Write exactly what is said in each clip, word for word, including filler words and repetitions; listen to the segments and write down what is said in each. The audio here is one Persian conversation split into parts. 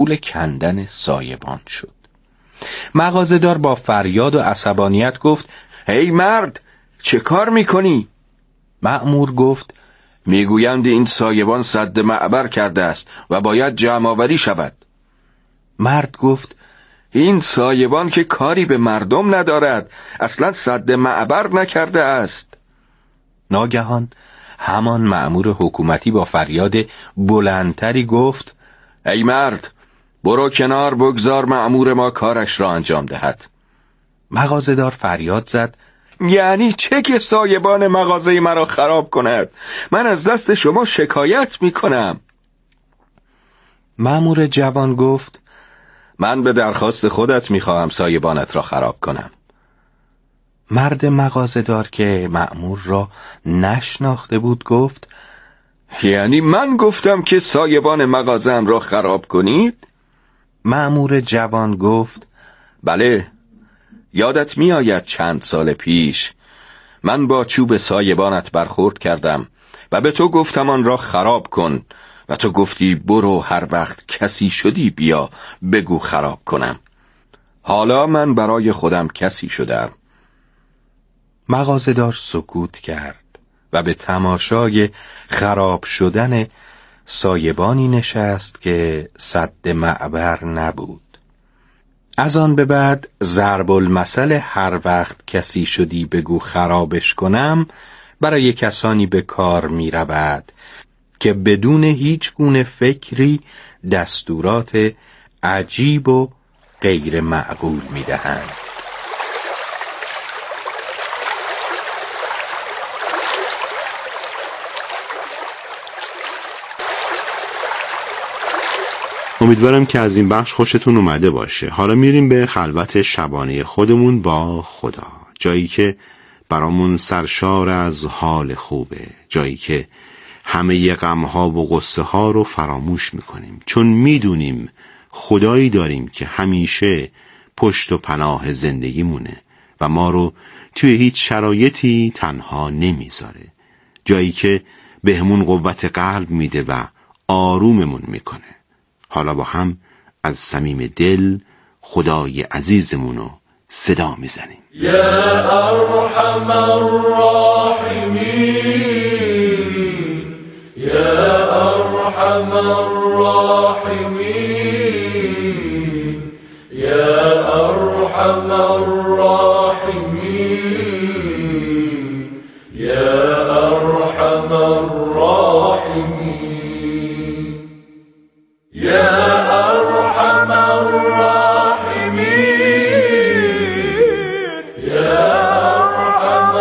مشغول کندن سایبان شد. مغازه‌دار با فریاد و عصبانیت گفت: هی مرد، چه کار میکنی؟ مأمور گفت: میگویند این سایبان سد معبر کرده است و باید جمع آوری شود. مرد گفت: این سایبان که کاری به مردم ندارد، اصلا سد معبر نکرده است. ناگهان همان مأمور حکومتی با فریاد بلندتری گفت: ای مرد، برو کنار، بگذار مأمور ما کارش را انجام دهد. مغازه‌دار فریاد زد: یعنی چه که سایبان مغازه مرا خراب کند؟ من از دست شما شکایت می کنم. مأمور جوان گفت: من به درخواست خودت می خواهم سایبانت را خراب کنم. مرد مغازه‌دار که مأمور را نشناخته بود گفت: یعنی من گفتم که سایبان مغازه‌ام را خراب کنید؟ مأمور جوان گفت: بله، یادت می آید چند سال پیش من با چوب سایبانت برخورد کردم و به تو گفتم آن را خراب کن و تو گفتی برو، هر وقت کسی شدی بیا بگو خراب کنم. حالا من برای خودم کسی شدم. مغازه‌دار سکوت کرد و به تماشای خراب شدن سایبانی نشست که سد معبر نبود. از آن به بعد ضرب المثل هر وقت کسی شدی بگو خرابش کنم برای کسانی به کار می رود که بدون هیچ گونه فکری دستورات عجیب و غیر معقول می دهند. امیدوارم که از این بخش خوشتون اومده باشه. حالا میریم به خلوت شبانه خودمون با خدا، جایی که برامون سرشار از حال خوبه، جایی که همه غم‌ها و غصه ها رو فراموش میکنیم، چون میدونیم خدایی داریم که همیشه پشت و پناه زندگیمونه و ما رو توی هیچ شرایطی تنها نمیذاره، جایی که بهمون قوت قلب میده و آروممون میکنه. حالا با هم از صمیم دل خدای عزیزمونو صدا میزنیم. یا ارحم الراحمین، یا ارحم الراحمین، یا ارحم الراحمین، یا ارحم الراحمین، یا ارحم الراحمین، یا ارحم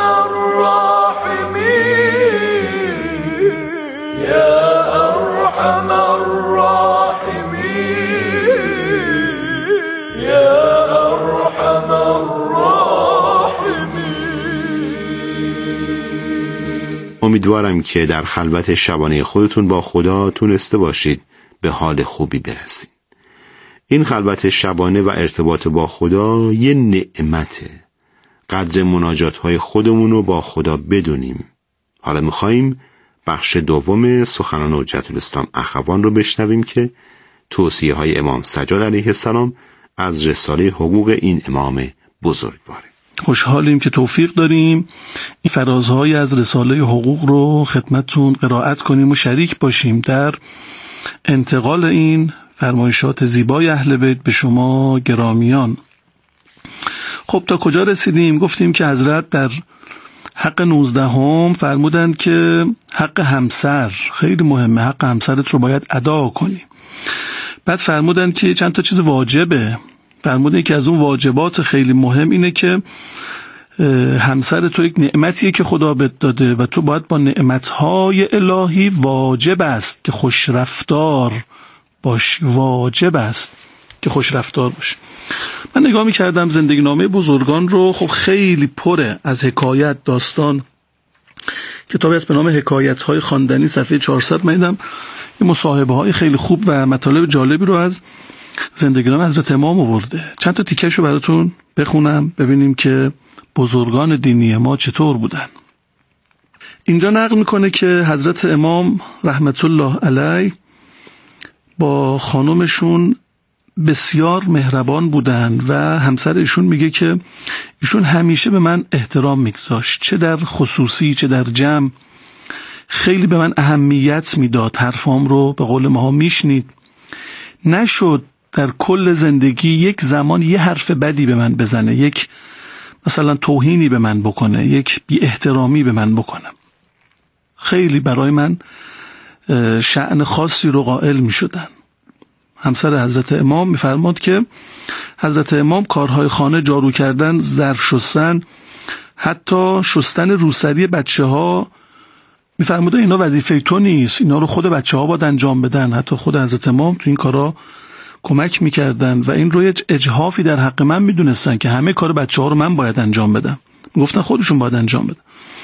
الراحمین، یا ارحم الراحمین، یا ارحم الراحمین. امیدوارم که در خلوت شبانه خودتون با خدا تونسته باشید به حال خوبی برسید. این خلوت شبانه و ارتباط با خدا یه نعمته. قدر مناجات های خودمون رو با خدا بدونیم. حالا میخواییم بخش دوم سخنان حجت الاسلام اخوان رو بشنویم که توصیه های امام سجاد علیه السلام از رساله حقوق این امام بزرگواره. خوشحالیم که توفیق داریم این فرازهای از رساله حقوق رو خدمتتون قرائت کنیم و شریک باشیم در انتقال این فرمایشات زیبای اهل بیت به شما گرامیان. خب تا کجا رسیدیم؟ گفتیم که حضرت در حق نوزدهم فرمودند که حق همسر خیلی مهمه، حق همسرت رو باید ادا کنی. بعد فرمودند که چند تا چیز واجبه. فرمودند که از اون واجبات خیلی مهم اینه که همسر تو یک نعمتیه که خدا بهت داده و تو باید با نعمتهای الهی واجب است که خوش رفتار باش، واجب است که خوش رفتار باش. من نگاه می‌کردم زندگی نامه بزرگان رو، خب خیلی پره از حکایت، داستان. کتابی هست به نام حکایت‌های خواندنی، صفحه چهارصد. من دیدم این مصاحبه‌های خیلی خوب و مطالب جالبی رو از زندگی نامه حضرت امام آورده. چند تا تیکه‌شو براتون بخونم ببینیم که بزرگان دینی ما چطور بودن. اینجا نقل میکنه که حضرت امام رحمت الله علیه با خانومشون بسیار مهربان بودن و همسر ایشون میگه که ایشون همیشه به من احترام میگذاشت، چه در خصوصی چه در جمع. خیلی به من اهمیت میداد، حرفام رو به قول ماها میشنید. نشد در کل زندگی یک زمان یه حرف بدی به من بزنه، یک مثلا توهینی به من بکنه، یک بی احترامی به من بکنه. خیلی برای من شأن خاصی رو قائل می شدن. همسر حضرت امام میفرماد که حضرت امام کارهای خانه، جارو کردن، ظرف شستن، حتی شستن روسری بچه ها، میفرموده اینا وظیفه تو نیست، اینا رو خود بچه ها باید انجام بدن. حتی خود حضرت امام تو این کارا کمک میکردن و این رو اجحافی در حق من میدونستن که همه کار بچه ها رو من باید انجام بدم. گفتن خودشون باید انجام بدن.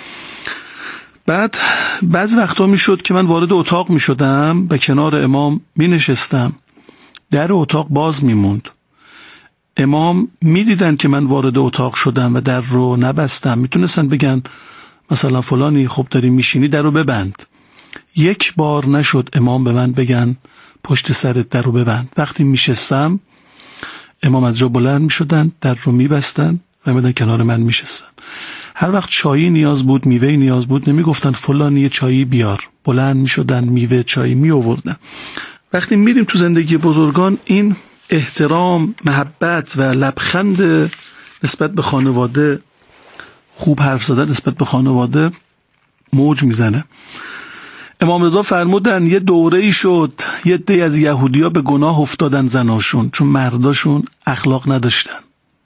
بعد بعض وقتا میشد که من وارد اتاق میشدم، به کنار امام مینشستم، در اتاق باز میموند. امام میدیدن که من وارد اتاق شدم و در رو نبستم، میتونستن بگن مثلا فلانی خب داری میشینی در رو ببند. یک بار نشد امام به من بگن پشت سرت در رو ببند. وقتی میشستم امام از جا بلند میشدن، در رو میبستن و میمدن کنار من میشستن. هر وقت چایی نیاز بود، میوه نیاز بود، نمیگفتن فلانی چایی بیار، بلند میشدن میوه چایی می آوردن. وقتی میریم تو زندگی بزرگان این احترام، محبت و لبخند نسبت به خانواده، خوب حرف زدن نسبت به خانواده موج میزنه. امام رضا فرمودن یه دوره‌ای شد یه عده از یهودی‌ها به گناه افتادن زناشون، چون مرداشون اخلاق نداشتن.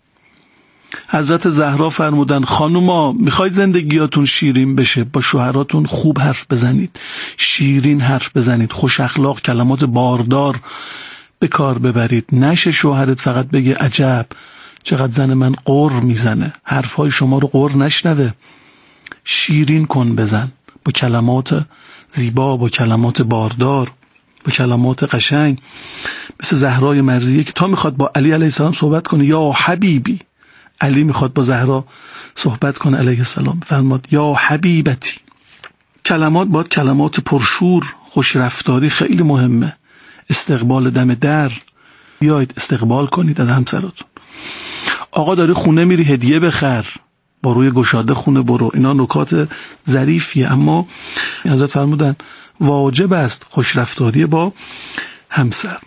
حضرت زهرا فرمودن خانوما میخوای زندگیاتون شیرین بشه، با شوهراتون خوب حرف بزنید، شیرین حرف بزنید، خوش اخلاق، کلمات باردار به کار ببرید. نشه شوهرت فقط بگه عجب چقدر زن من قر میزنه، حرفهای شما رو قر نشنوه. شیرین کن بزن، با کلمات زیبا، با کلمات باردار، با کلمات قشنگ. مثل زهرای مرضیه که تا میخواد با علی علیه السلام صحبت کنه یا حبیبی، علی میخواد با زهرا صحبت کنه علیه السلام، فرماد یا حبیبتی. کلمات باید کلمات پرشور، خوش رفتاری خیلی مهمه. استقبال دم در، بیاید استقبال کنید از همسراتون. آقا داری خونه میری هدیه بخر، با روی گشاده خونه برو. اینا نکات ظریفیه، اما حضرت فرمودن واجب است خوش رفتاری با همسر.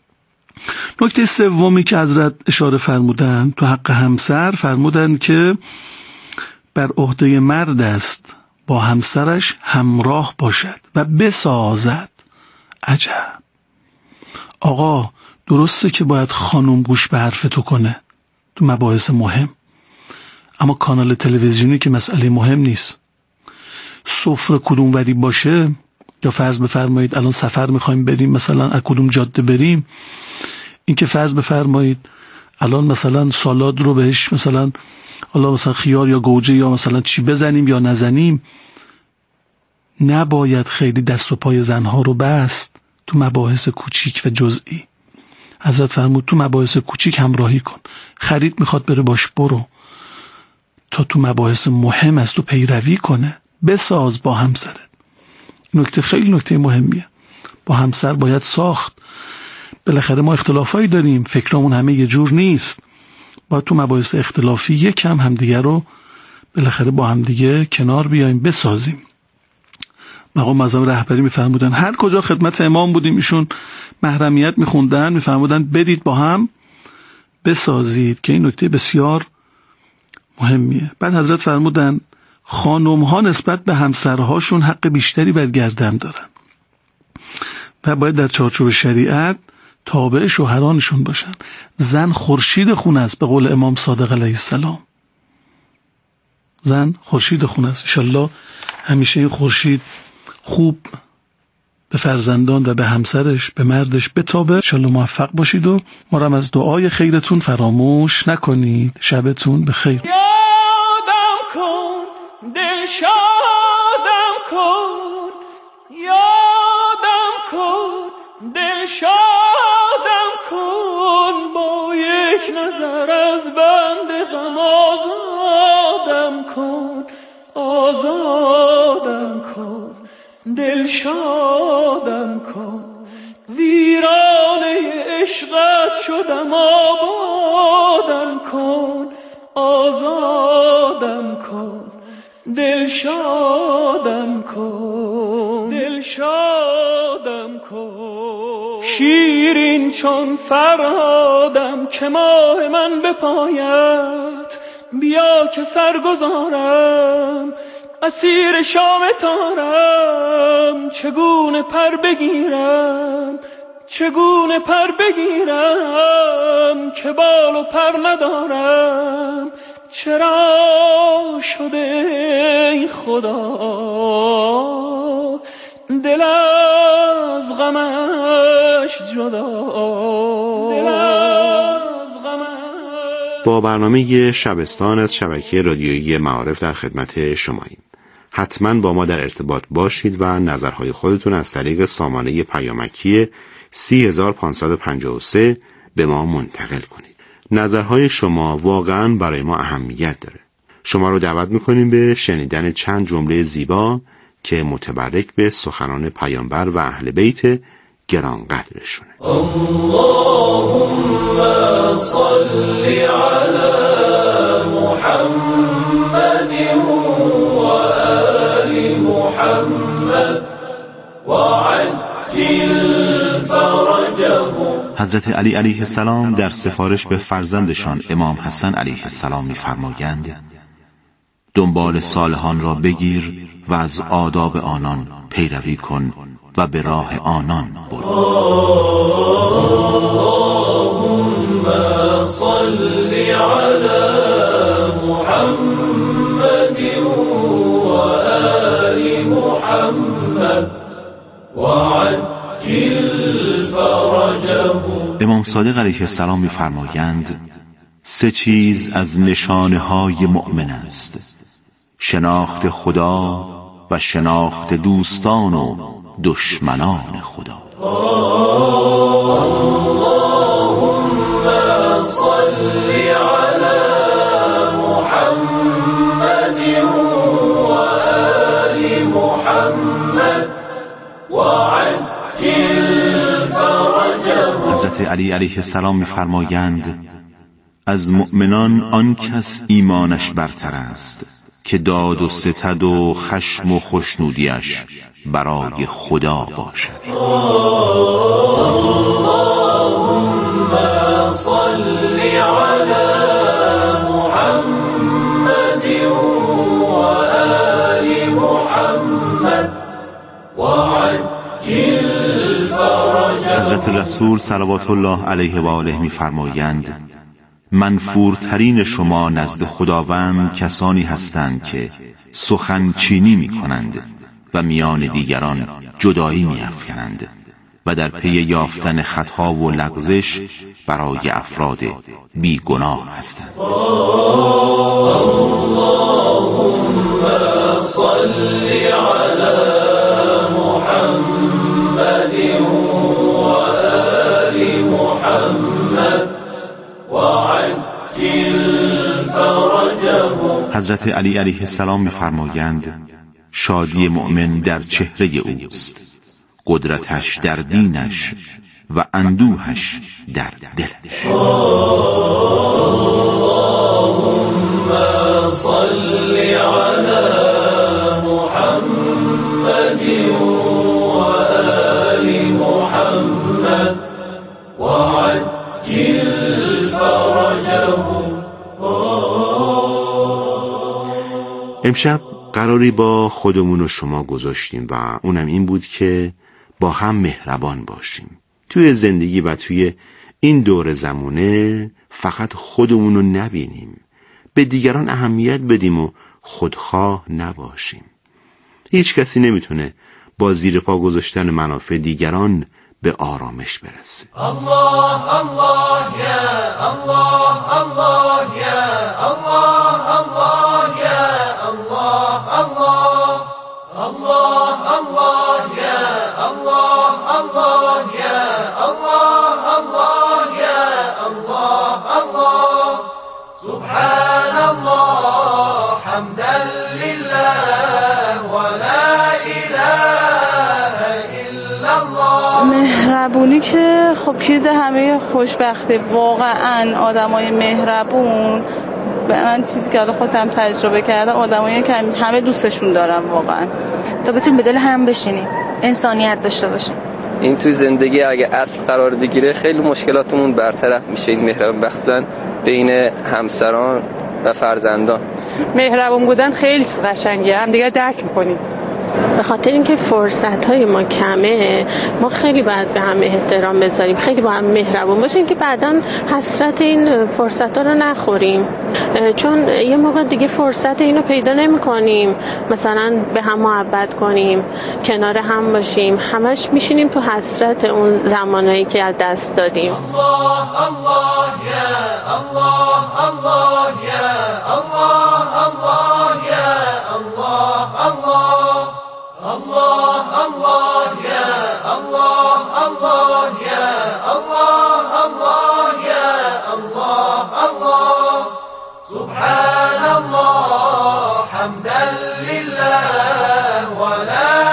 نکته سومی که حضرت اشاره فرمودن تو حق همسر، فرمودن که بر عهده مرد است با همسرش همراه باشد و بسازد. عجب. آقا درسته که باید خانم گوش به حرف تو کنه تو مباحث مهم، اما کانال تلویزیونی که مسئله مهم نیست. سفره کدوم وری باشه، یا فرض بفرمایید الان سفر میخوایم بریم مثلا از کدوم جاده بریم، این که فرض بفرمایید الان مثلا سالاد رو بهش مثلا حالا مثلا خیار یا گوجه یا مثلا چی بزنیم یا نزنیم، نباید خیلی دست و پای زنها رو بست تو مباحث کوچیک و جزئی. حضرت فرمود تو مباحث کوچیک همراهی کن، خرید میخواد بره باش برو، تا تو مباحث مهم است تو پیروی کنه، بساز با همسرت. نکته خیلی نکته مهمیه. با همسر باید ساخت. بالاخره ما اختلافایی داریم، فکرامون همه یه جور نیست، باید تو مباحث اختلافی یکم همدیگه رو بالاخره با همدیگه کنار بیایم بسازیم. مقام معظم رهبری میفرمودن هر کجا خدمت امام بودیم ایشون محرمیت میخوندن، میفرمودن بدید با هم بسازید، که این نکته بسیار مهمیه. بعد حضرت فرمودن خانم ها نسبت به همسرهاشون حق بیشتری بر گردن دارن و باید در چارچوب شریعت تابع شوهرانشون باشن. زن خورشید خونه است به قول امام صادق علیه السلام. زن خورشید خونه است. انشالله همیشه این خورشید خوب به فرزندان و به همسرش، به مردش بتابه. انشالله موفق باشید و ما را از دعای خیرتون فراموش نکنید. شبتون بخیر. یادم کن دل شادم کن، یادم کن دل شادم کن، با یک نظر از بند غم آزادم کن، آزادم کن، دل شادم کن. ویرانه عشقت شدم آبادم کن آزادم کن دلشادم کن دلشادم کن شیرین چون فرهادم که ماه من بپاید بیا که سرگذارم اسیر شام تارم چگونه پر بگیرم چگونه پر بگیرم که بال و پر ندارم چرا شده ای خدا دل از غمش جدا دل از غمش. با برنامه شبستان از شبکه رادیویی معارف در خدمت شماییم. حتما با ما در ارتباط باشید و نظرهای خودتون از طریق سامانه پیامکی سی هزار و پانصد و پنجاه و سه به ما منتقل کنید. نظرهای شما واقعا برای ما اهمیت داره. شما رو دعوت میکنیم به شنیدن چند جمله زیبا که متبرک به سخنان پیامبر و اهل بیت گرانقدرشونه. اللهم صل علی محمد و آل محمد و عجل فرجهم. حضرت علی علیه السلام در سفارش به فرزندشان امام حسن علیه السلام می‌فرمایند دنبال صالحان را بگیر و از آداب آنان پیروی کن و به راه آنان برو. اللهم صل علی محمد و آل محمد و عجل فرجهم. امام صادق علیه السلام می‌فرمایند سه چیز از نشانه‌های مؤمن است: شناخت خدا و شناخت دوستان و دشمنان خدا. اللهم صل علی محمد و آل محمد و عجل فرجهم. حضرت علی علیه السلام می‌فرمایند از مؤمنان آن کس ایمانش برتر است که داد و ستد و خشم و خوشنودیش برای خدا باشد. اللهم صل علی محمد و آل محمد و عجل فرجهم. حضرت رسول صلوات الله علیه و آله می‌فرمایند منفورترین شما نزد خداوند کسانی هستند که سخن چینی می کنند و میان دیگران جدایی می افکنند و در پی یافتن خطا و لغزش برای افراد بیگناه هستند. اللهم صل علی محمد و آل محمد و حضرت علی علیه السلام می‌فرمایند شادی مؤمن در چهره اوست، قدرتش در دینش و اندوهش در دلش. اللهم صل علی محمد و آل محمد و عجل فرجهم. امشب قراری با خودمون و شما گذاشتیم و اونم این بود که با هم مهربان باشیم. توی زندگی و توی این دور زمونه فقط خودمون رو نبینیم، به دیگران اهمیت بدیم و خودخواه نباشیم. هیچ کسی نمیتونه با زیر پا گذاشتن منافع دیگران به آرامش برسه. الله الله یا الله الله یا الله الله یا الله الله الله الله یا الله الله یا الله الله یا الله الله سبحان الله حمدا لله و لا اله الا الله. مهربونی که خب کلید همه خوشبختی واقعا آدمای مهربون. من چیزی که الان خودم تجربه کردم آدمایی که همه دوستشون دارم واقعا. تا بتونیم به دل هم بشینیم، انسانیت داشته باشیم. این توی زندگی اگه اصل قرار بگیره خیلی مشکلاتمون برطرف میشه. این مهربان بخصوصا بین همسران و فرزندان. مهربان بودن خیلی قشنگه، هم دیگه درک میکنیم. به خاطر اینکه فرصت‌های ما کمه، ما خیلی باید به هم احترام بذاریم، خیلی با هم مهربون باشیم که بعداً حسرت این فرصت‌ها رو نخوریم. چون یه موقع دیگه فرصت اینو پیدا نمی‌کنیم، مثلا به هم محبت کنیم، کنار هم باشیم، همش میشینیم تو حسرت اون زمانایی که از دست دادیم. الله الله یا الله الله یا الله الله یا الله الله الله الله یا الله الله یا الله الله یا الله الله سبحان الله حمدا لله ولا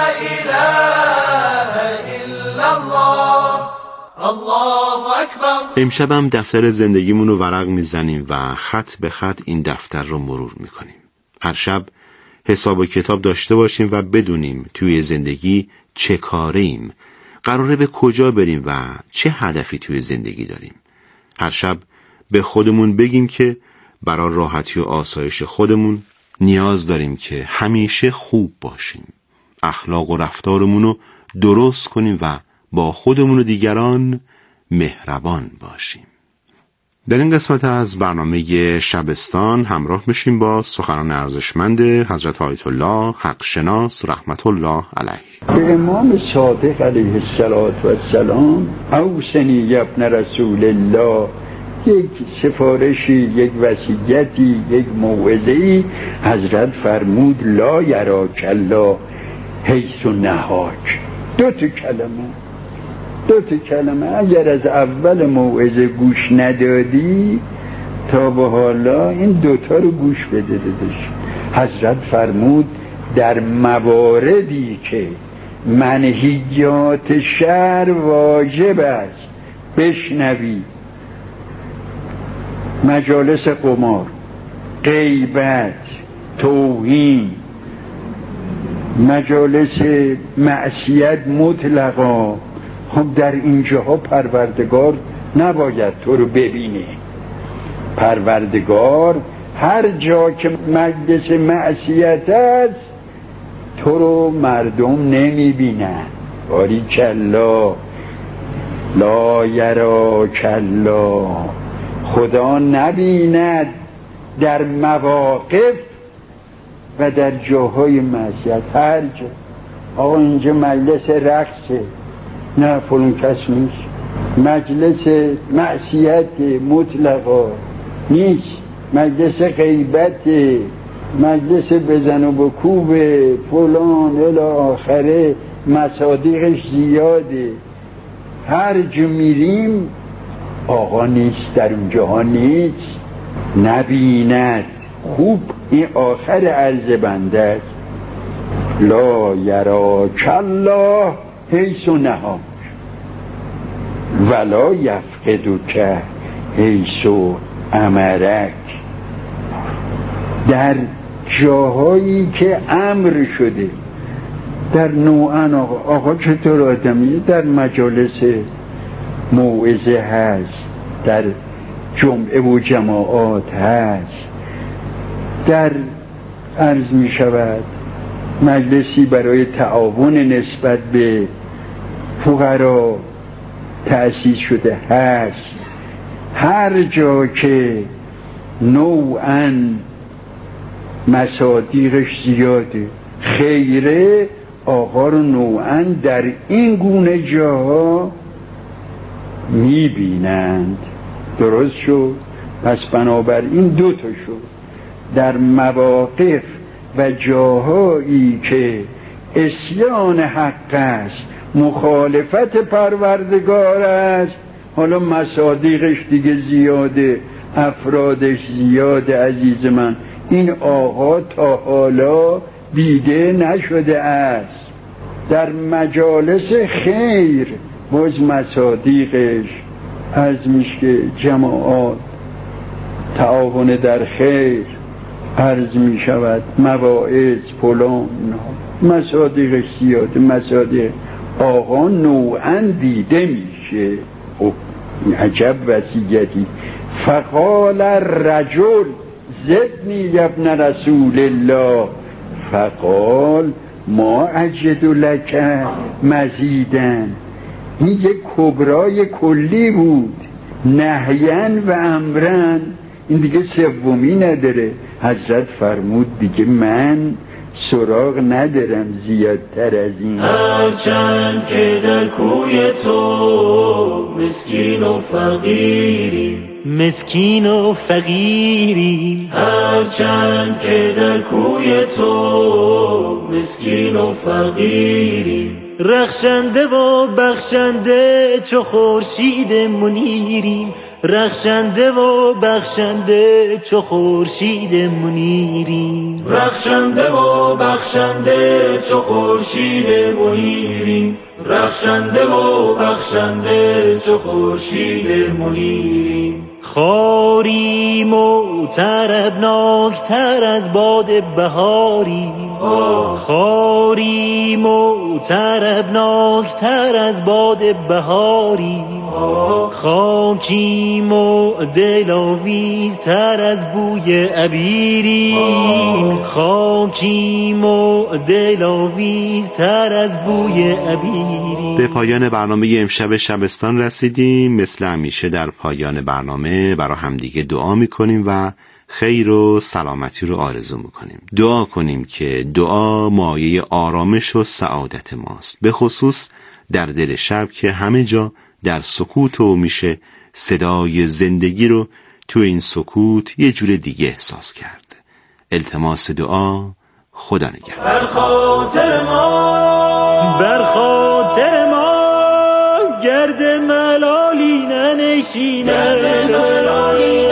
اله الا الله الله اکبر. امشبم دفتر زندگیمون رو ورق میزنیم و خط به خط این دفتر رو مرور میکنیم. هر شب حساب و کتاب داشته باشیم و بدونیم توی زندگی چه کاریم، قراره به کجا بریم و چه هدفی توی زندگی داریم. هر شب به خودمون بگیم که برای راحتی و آسایش خودمون نیاز داریم که همیشه خوب باشیم، اخلاق و رفتارمون رو درست کنیم و با خودمون و دیگران مهربان باشیم. در این قسمت از برنامه شبستان همراه میشیم با سخنان ارزشمند حضرت آیت الله حق شناس رحمت الله علیه. به امام صادق علیه السلام اوصنی ابن رسول الله، یک سفارشی، یک وصیتی، یک موعظه‌ای حضرت فرمود لا یراک الله حیث نهاک. دو تا کلمه دو تا کلمه اگر از اول موعظه گوش ندادی تا به حالا این دوتا رو گوش بده دادش. حضرت فرمود در مواردی که منهیات شرع واجب است بشنوی، مجالس قمار، غیبت، توهین، مجالس معصیت مطلقا، خب در اینجاها پروردگار نباید تو رو ببینه. پروردگار هر جا که مجلس معصیت است تو رو مردم نمیبینن. باریکالله، لا یراک الله، خدا نبیند در مواقف و در جاهای معصیت. هر جا آقا اینجا مجلس رقصه، نه فلان کس نیست. مجلس معصیت مطلقا نیست، مجلس غیبت، مجلس بزن و بکوب فلان الی آخره، مصادیقش زیاده. هر جا میریم آقا نیست، در اونجاها نیست، نبیند. خوب این آخر عرض بنده است. لا یراک الله حیث نهاک ولا یفقدک حیث امرک. در جاهایی که امر شده، در نوعن آقا, آقا چطور آدمی، در مجالس موعظه هست، در جمعه و جماعات هست، در عرض می شود مجلسی برای تعاون نسبت به فقرا تأسیس شده هست. هر جا که نوعاً مصادیقش زیاده، خیره، آقا رو نوعاً در این گونه جاها میبینند. درست شد؟ پس بنابراین دو تا شد. در مواقف و جاهایی که عصیان حق است، مخالفت پروردگار است، حالا مصادیقش دیگه زیاده، افرادش زیاده. عزیز من، این آقا تا حالا دیده نشده است. در مجالس خیر باز مصادیقش عرض میشه که جماعات تعاون در خیر عرض میشود، مواعظ فلان، مصادیقش زیاده. مصادیق آقا نوعا دیده میشه. خب عجب وصیتی. فقال الرجل زدنی ابن رسول الله، فقال ما اجد لک مزیدن. این یک کبرای کلی بود، نهین و امرن، این دیگه سومی نداره. حضرت فرمود دیگه من سراغ ندارم زیادتر از این. هرچند که در کوی تو مسکین و فقیری، مسکین و فقیری، هرچند که در کوی تو مسکین و فقیری، رخشنده و بخشنده چو خورشید منیریم، رخشنده و بخشنده چو خورشید منیریم، رخشنده و بخشنده چو خورشید منیریم، رخشنده و بخشنده چو خورشید منیریم. خاریم و طربناکتر از باد بهاریم، خاریم و طربناکتر از باد بهاریم، خاکیم و دلاویزتر از بوی عبیریم، خاکیم و دلاویزتر از بوی عبیریم. به پایان برنامه امشب شبستان رسیدیم. مثل همیشه در پایان برنامه برای همدیگه دعا میکنیم و خیر و سلامتی رو آرزو میکنیم. دعا کنیم که دعا مایه آرامش و سعادت ماست، به خصوص در دل شب که همه جا در سکوت و میشه صدای زندگی رو تو این سکوت یه جور دیگه احساس کرد. التماس دعا، خدا نگهدار. بر خاطر ما، بر خاطر ما گرد ملالی ننشینه، گرد ملالی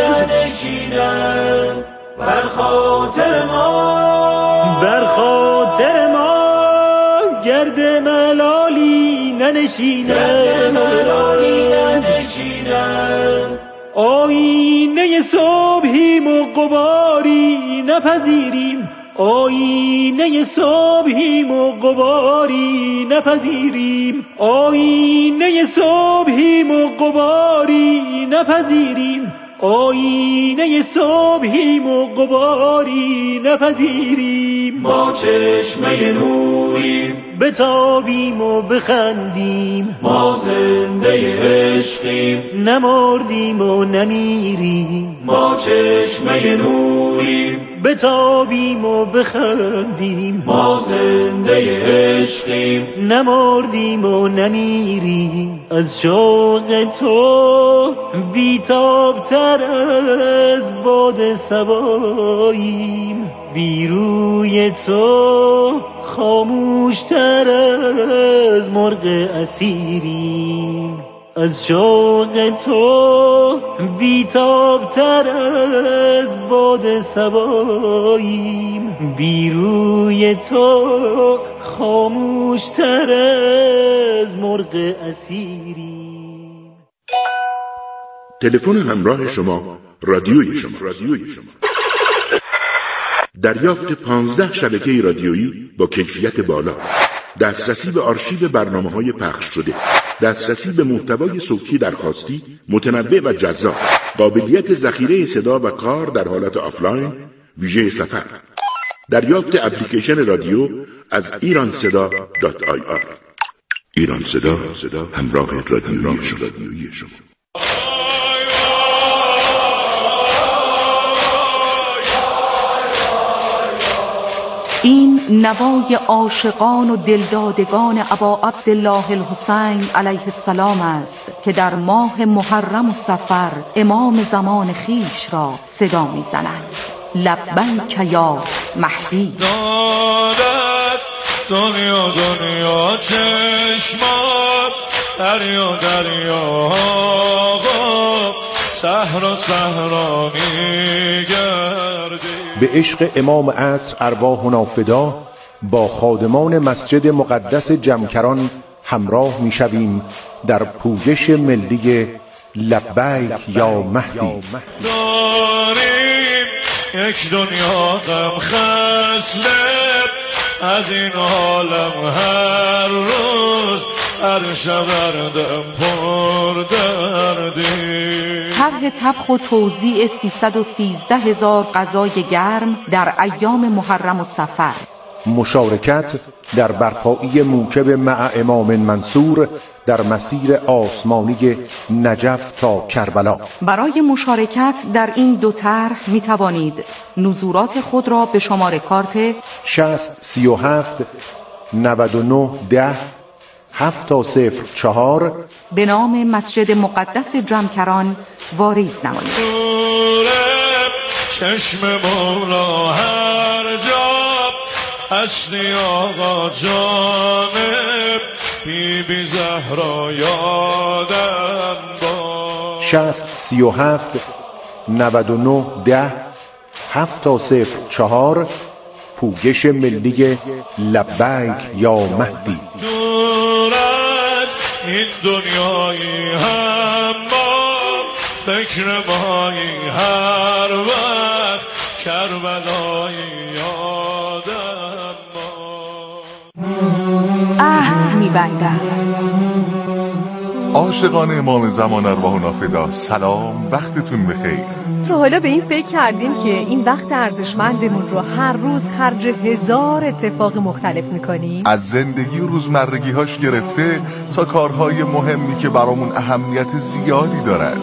ننشینه، بر خاطر ما، بر خاطر ما گرد ملالی ننشینه، گرد ملالی ننشینه. آینه صبحیم و غباری نپذیریم، آینه صبحیم و غباری نپذیریم، آینه صبحیم و غباری نپذیریم، آینه صبحیم و غباری نپذیریم. ما چشمه نوریم، بتابیم و بخندیم، ما زنده عشقیم، نمردیم و نمیریم، ما چشمه نوریم، بتابیم و بخندیم، ما زنده عشقیم، نمردیم و نمیریم. از شوق تو بیتابتر از باد صباییم، بی روی تو خاموشتر از مرغ اسیریم. از شوق تو بیتابتر از باد صباییم، بی روی تو خاموشتر از مرغ اسیریم. تلفن همراه شما رادیوی شما. رادیوی شما. دریافت پانزده شبکه رادیویی با کیفیت بالا، دسترسی به آرشیو برنامه‌های پخش شده، دسترسی به محتوای صوتی درخواستی متنوع و جذاب، قابلیت ذخیره صدا و کار در حالت آفلاین، ویژه سفر. دریافت اپلیکیشن رادیو از ایران صدا دات آی آر. ایران صدا، همراه رادیویی شما. این نوای عاشقان و دلدادگان ابا عبدالله الحسین علیه السلام است که در ماه محرم و صفر امام زمان خیش را صدا می‌زنند. لبیک یا مهدی. دادت دنیا دنیا چشمات، دریا دریا صحرا صحرا می‌گردی. به عشق امام عصر ارواحنا فدا با خادمان مسجد مقدس جمکران همراه می‌شویم در پویش ملی لبیک یا مهدی. داریم یک دنیا غم خسته از این عالم، هر روز هر شب دم پر دردی. طرح طبخ و توزیع سیصد و سیزده هزار غذای گرم در ایام محرم و صفر. مشارکت در برپایی موکب مع امام منصور در مسیر آسمانی نجف تا کربلا. برای مشارکت در این دو طرح می توانید نزورات خود را به شماره کارت شصت سی و هفت نود و نه ده هفت تا صفر چهار به نام مسجد مقدس جمکران واریز نمایید. چشم مولا هر جا هستی آقا جانب، بی بی زهرا یادم با. شصت سی و هفت نود و نه ده هفت تا صفر چهار پوگش ملی لبیک یا مهدی. دور از این دنیایی هم ما فکر مایی، هر وقت کربلایی یادم ما. عهد می‌بندم. عاشقان امام زمان ارواحنا فدا، سلام، وقتتون بخیر. تا حالا به این فکر کردیم که این وقت ارزشمندمون رو هر روز خرج هزار اتفاق مختلف میکنیم؟ از زندگی و روزمرگی‌هاش گرفته تا کارهای مهمی که برامون اهمیت زیادی دارن.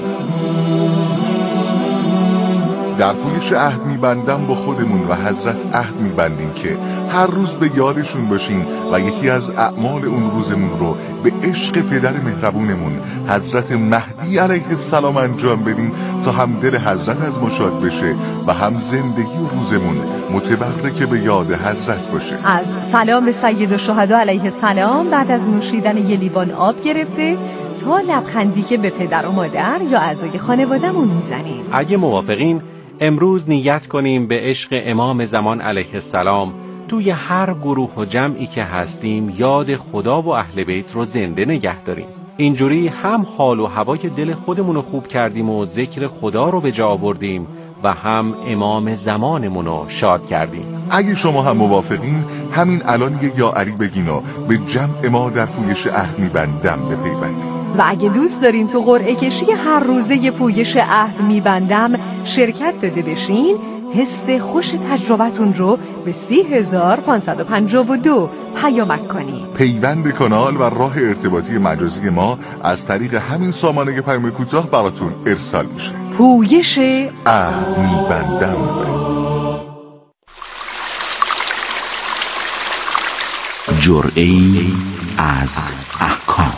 در پویش عهد میبندم با خودمون و حضرت عهد میبندیم که هر روز به یادشون باشیم و یکی از اعمال اون روزمون رو به عشق پدر مهربونمون حضرت مهدی علیه السلام انجام بدیم تا هم دل حضرت از مشاد بشه و هم زندگی و روزمون متبرک به یاد حضرت باشه. از سلام سید الشهدا علیه السلام بعد از نوشیدن یه لیوان آب گرفته تا لبخندی که به پدر و مادر یا اعضای خانواده‌مون میزنیم. اگه موافقین امروز نیت کنیم به عشق امام زمان علیه السلام توی هر گروه و جمعی که هستیم یاد خدا و اهل بیت رو زنده نگه داریم. اینجوری هم حال و هوای دل خودمون رو خوب کردیم و ذکر خدا رو به جا آوردیم و هم امام زمانمون رو شاد کردیم. اگه شما هم موافقین همین الان یه یا علی بگین و به جمع ما در پویش عهد میبندم بپیوندید. و اگه دوست دارین تو قرعه کشی هر روزه پویش عهد میبندم شرکت داده بشین، حس خوش تجربتون رو به سی هزار پانصد و پنجاه و دو پیامک کنین. پیوند کانال و راه ارتباطی مجازی ما از طریق همین سامانه پیام کوتاه براتون ارسال میشه. پویش عهد میبندم. جرعه‌ای از احکام.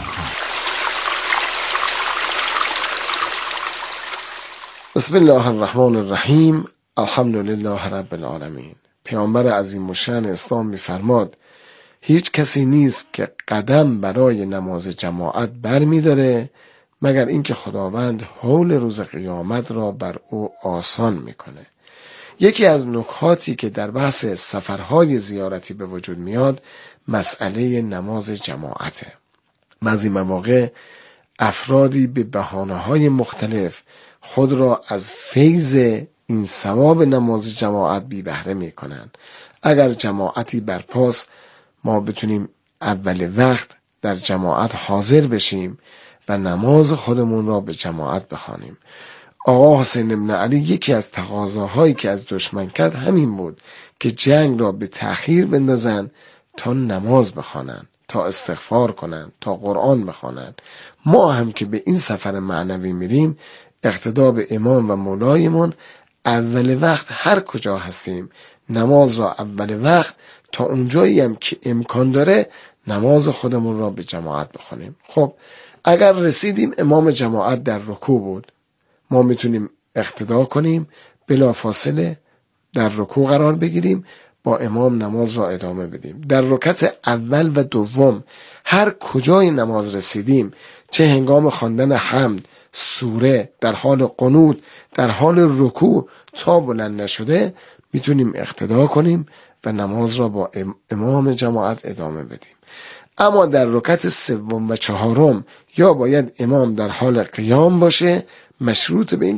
بسم الله الرحمن الرحیم. الحمدلله رب العالمین. پیامبر عظیم الشأن اسلام می‌فرماد هیچ کسی نیست که قدم برای نماز جماعت برمی‌داره مگر اینکه خداوند حول روز قیامت را بر او آسان میکنه. یکی از نکاتی که در بحث سفرهای زیارتی به وجود میاد مسئله نماز جماعته. بعضی مواقع افرادی به بهانه‌های مختلف خود را از فیض این ثواب نماز جماعت بی بهره می کنند. اگر جماعتی برپاست ما بتونیم اول وقت در جماعت حاضر بشیم و نماز خودمون را به جماعت بخوانیم. آقا حسین ابن علی یکی از تقاضاهایی که از دشمن کرد همین بود که جنگ را به تأخیر بندازن تا نماز بخوانند، تا استغفار کنند، تا قرآن بخوانند. ما هم که به این سفر معنوی میریم اقتدا به امام و مولایمون اول وقت هر کجا هستیم نماز را اول وقت تا اونجایی هم که امکان داره نماز خودمون را به جماعت بخونیم. خب اگر رسیدیم امام جماعت در رکوع بود ما میتونیم اقتدا کنیم، بلا فاصله در رکوع قرار بگیریم، با امام نماز را ادامه بدیم. در رکعت اول و دوم هر کجای نماز رسیدیم، چه هنگام خواندن حمد، سوره، در حال قنوت، در حال رکوع تا بلند نشده میتونیم اقتدا کنیم و نماز را با امام جماعت ادامه بدیم. اما در رکعت سوم و چهارم یا باید امام در حال قیام باشه، مشروط به این